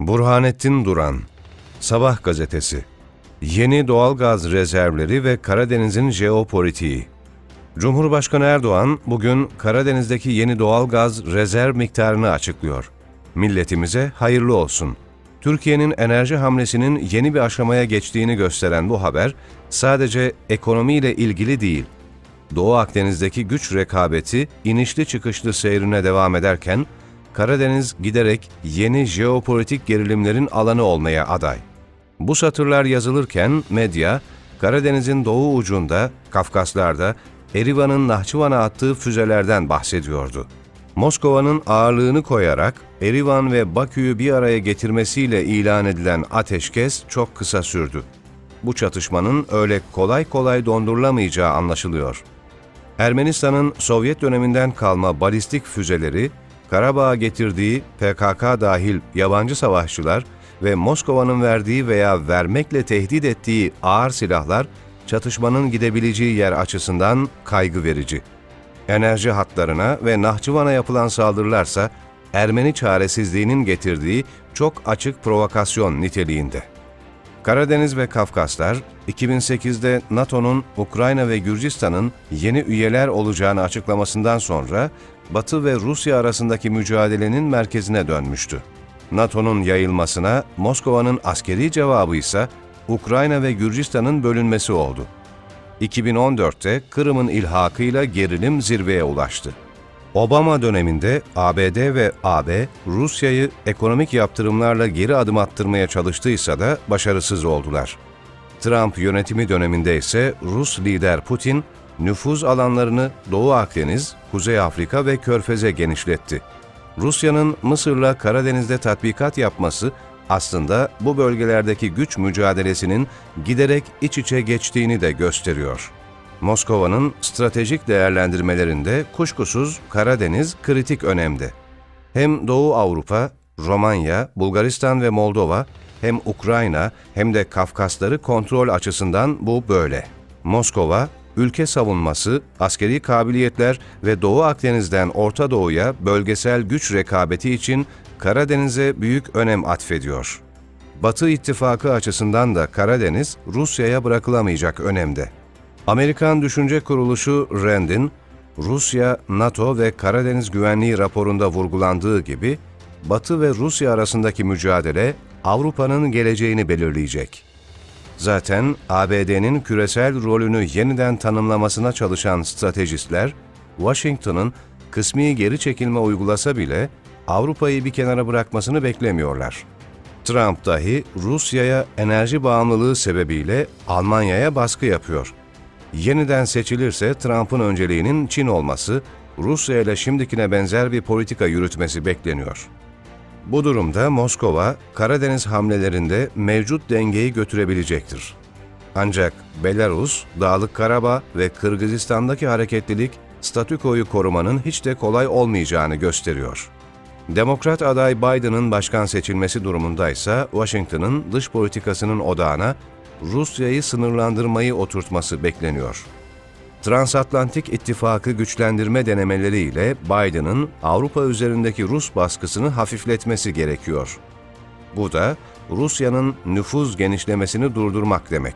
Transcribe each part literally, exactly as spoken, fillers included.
Burhanettin Duran, Sabah gazetesi, yeni doğalgaz rezervleri ve Karadeniz'in jeopolitiği. Cumhurbaşkanı Erdoğan bugün Karadeniz'deki yeni doğalgaz rezerv miktarını açıklıyor. Milletimize hayırlı olsun. Türkiye'nin enerji hamlesinin yeni bir aşamaya geçtiğini gösteren bu haber sadece ekonomiyle ilgili değil. Doğu Akdeniz'deki güç rekabeti inişli çıkışlı seyrine devam ederken, Karadeniz giderek yeni jeopolitik gerilimlerin alanı olmaya aday. Bu satırlar yazılırken medya, Karadeniz'in doğu ucunda, Kafkaslar'da, Erivan'ın Nahçıvan'a attığı füzelerden bahsediyordu. Moskova'nın ağırlığını koyarak Erivan ve Bakü'yü bir araya getirmesiyle ilan edilen ateşkes çok kısa sürdü. Bu çatışmanın öyle kolay kolay dondurulamayacağı anlaşılıyor. Ermenistan'ın Sovyet döneminden kalma balistik füzeleri, Karabağ'a getirdiği P K K dahil yabancı savaşçılar ve Moskova'nın verdiği veya vermekle tehdit ettiği ağır silahlar, çatışmanın gidebileceği yer açısından kaygı verici. Enerji hatlarına ve Nahçıvan'a yapılan saldırılarsa, Ermeni çaresizliğinin getirdiği çok açık provokasyon niteliğinde. Karadeniz ve Kafkaslar, iki bin sekizde NATO'nun Ukrayna ve Gürcistan'ın yeni üyeler olacağını açıklamasından sonra, Batı ve Rusya arasındaki mücadelenin merkezine dönmüştü. NATO'nun yayılmasına Moskova'nın askeri cevabı ise Ukrayna ve Gürcistan'ın bölünmesi oldu. iki bin on dörtte Kırım'ın ilhakıyla gerilim zirveye ulaştı. Obama döneminde A B D ve A B, Rusya'yı ekonomik yaptırımlarla geri adım attırmaya çalıştıysa da başarısız oldular. Trump yönetimi döneminde ise Rus lider Putin, nüfuz alanlarını Doğu Akdeniz, Kuzey Afrika ve Körfez'e genişletti. Rusya'nın Mısır'la Karadeniz'de tatbikat yapması aslında bu bölgelerdeki güç mücadelesinin giderek iç içe geçtiğini de gösteriyor. Moskova'nın stratejik değerlendirmelerinde kuşkusuz Karadeniz kritik önemde. Hem Doğu Avrupa, Romanya, Bulgaristan ve Moldova, hem Ukrayna hem de Kafkasları kontrol açısından bu böyle. Moskova, ülke savunması, askeri kabiliyetler ve Doğu Akdeniz'den Orta Doğu'ya bölgesel güç rekabeti için Karadeniz'e büyük önem atfediyor. Batı ittifakı açısından da Karadeniz, Rusya'ya bırakılamayacak önemde. Amerikan Düşünce Kuruluşu Rand'in, Rusya, NATO ve Karadeniz Güvenliği raporunda vurgulandığı gibi, Batı ve Rusya arasındaki mücadele, Avrupa'nın geleceğini belirleyecek. Zaten A B D'nin küresel rolünü yeniden tanımlamasına çalışan stratejistler, Washington'ın kısmi geri çekilme uygulasa bile Avrupa'yı bir kenara bırakmasını beklemiyorlar. Trump dahi Rusya'ya enerji bağımlılığı sebebiyle Almanya'ya baskı yapıyor. Yeniden seçilirse Trump'ın önceliğinin Çin olması, Rusya ile şimdikine benzer bir politika yürütmesi bekleniyor. Bu durumda Moskova, Karadeniz hamlelerinde mevcut dengeyi götürebilecektir. Ancak Belarus, Dağlık Karabağ ve Kırgızistan'daki hareketlilik, statükoyu korumanın hiç de kolay olmayacağını gösteriyor. Demokrat aday Biden'ın başkan seçilmesi durumundaysa Washington'ın dış politikasının odağına Rusya'yı sınırlandırmayı oturtması bekleniyor. Transatlantik ittifakı güçlendirme denemeleriyle Biden'ın Avrupa üzerindeki Rus baskısını hafifletmesi gerekiyor. Bu da Rusya'nın nüfuz genişlemesini durdurmak demek.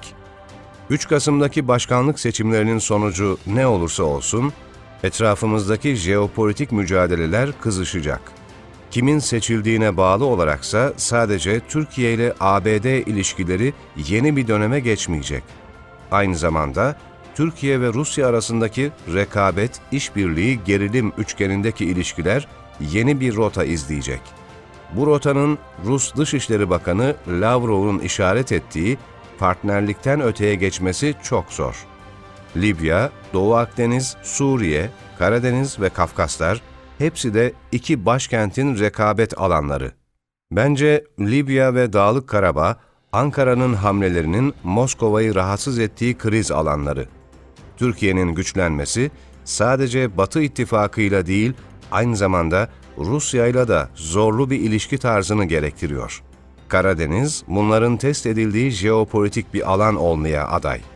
üç Kasım'daki başkanlık seçimlerinin sonucu ne olursa olsun, etrafımızdaki jeopolitik mücadeleler kızışacak. Kimin seçildiğine bağlı olaraksa sadece Türkiye ile A B D ilişkileri yeni bir döneme geçmeyecek. Aynı zamanda Türkiye ve Rusya arasındaki rekabet, işbirliği, gerilim üçgenindeki ilişkiler yeni bir rota izleyecek. Bu rotanın Rus Dışişleri Bakanı Lavrov'un işaret ettiği partnerlikten öteye geçmesi çok zor. Libya, Doğu Akdeniz, Suriye, Karadeniz ve Kafkaslar hepsi de iki başkentin rekabet alanları. Bence Libya ve Dağlık Karabağ, Ankara'nın hamlelerinin Moskova'yı rahatsız ettiği kriz alanları. Türkiye'nin güçlenmesi sadece Batı ittifakıyla değil, aynı zamanda Rusya'yla da zorlu bir ilişki tarzını gerektiriyor. Karadeniz, bunların test edildiği jeopolitik bir alan olmaya aday.